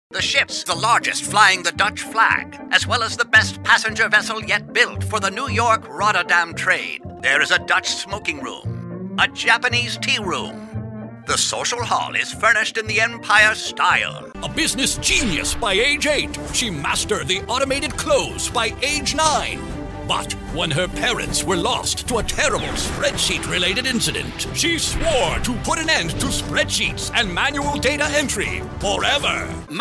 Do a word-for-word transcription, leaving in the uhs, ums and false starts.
The ship's the largest flying the Dutch flag, as well as the best passenger vessel yet built for the New York Rotterdam trade. There is a Dutch smoking room, a Japanese tea room. The social hall is furnished in the Empire style. A business genius by age eight, she mastered the automated close by age nine. But when her parents were lost to a terrible spreadsheet-related incident, she swore to put an end to spreadsheets and manual data entry forever.